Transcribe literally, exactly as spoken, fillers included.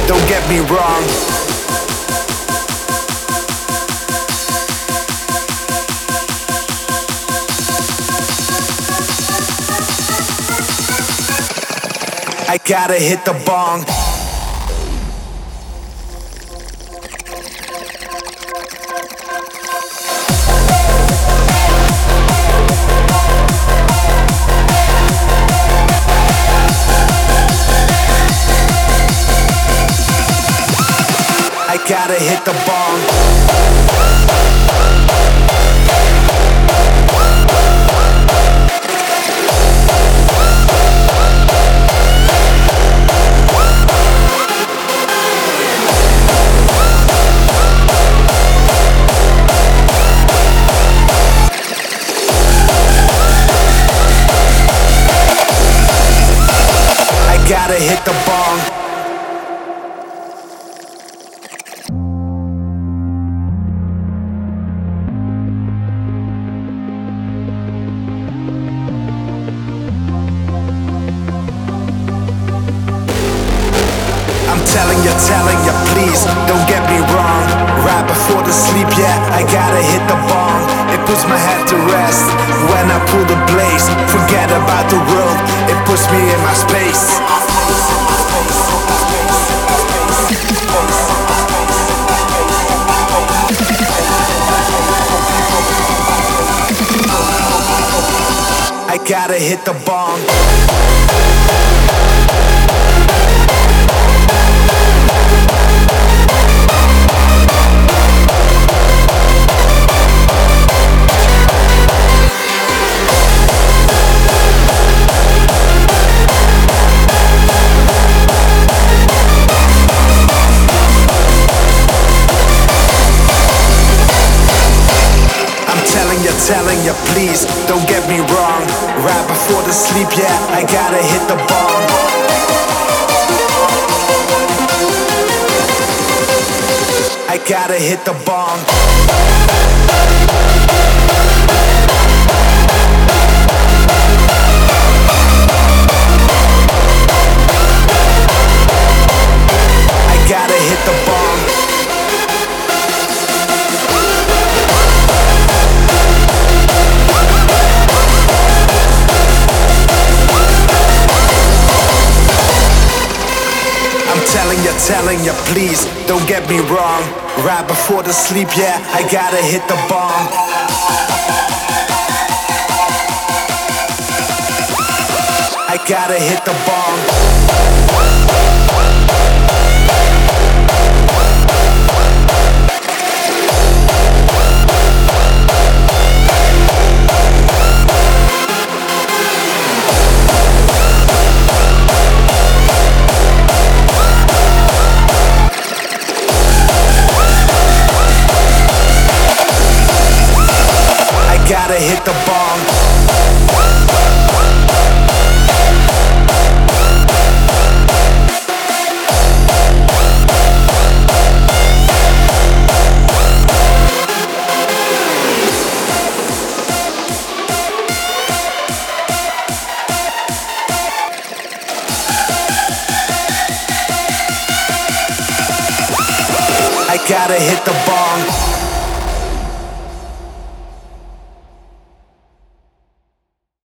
don't get me wrong. I gotta hit the bong. I gotta hit the bong. I gotta hit the bong. I'm telling you, telling you, please, don't get me wrong. Right before the sleep, yeah, I gotta hit the bong. It puts my head to rest when I pull the blaze. Forget about the world, it puts me in my space. I gotta hit the bong. Telling you, please, don't get me wrong. Right before the sleep, yeah, I gotta hit the bong. I gotta hit the bong. I gotta hit the bong. Telling you, telling you, please, don't get me wrong. Right before the sleep, yeah, I gotta hit the bong. I gotta hit the bong. Gotta hit the bong. I gotta hit the bong.